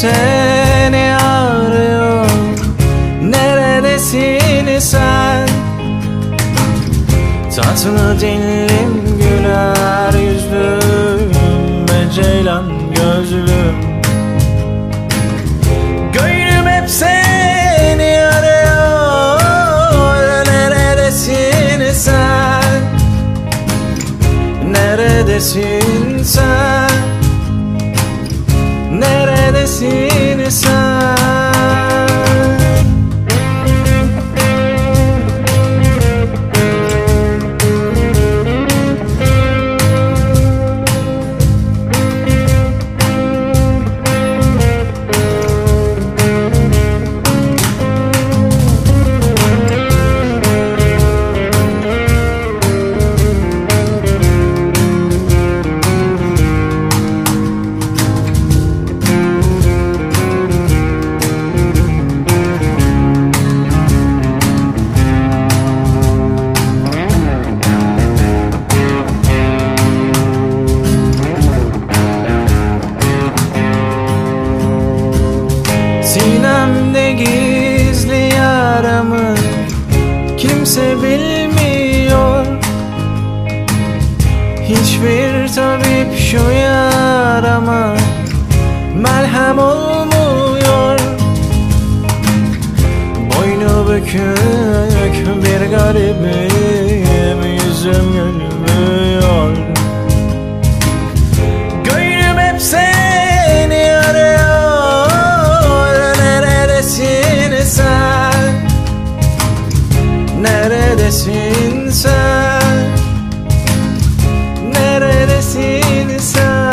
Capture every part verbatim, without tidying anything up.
seni arıyor. Neredesin sen? Tatlı dillim, güler yüzlüm ve ceylan gözlüm. Gönlüm hep seni arıyor. Neredesin sen? Neredesin sen? Neredesin sen? Sinemde gizli yaramı kimse bilmiyor. Hiçbir tabip şu yarama merhem olmuyor. Boynu bükük bir garibim, yüzüm gülmüyor. Gönlüm hep seni arıyor. Neredesin sen? Neredesin sen? Neredesin sen?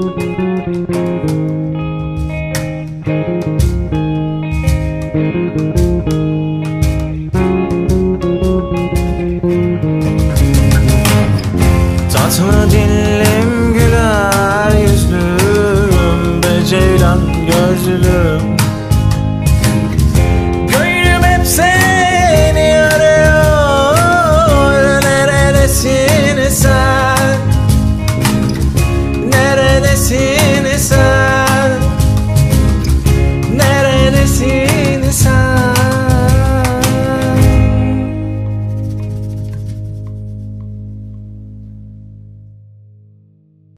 Thank you.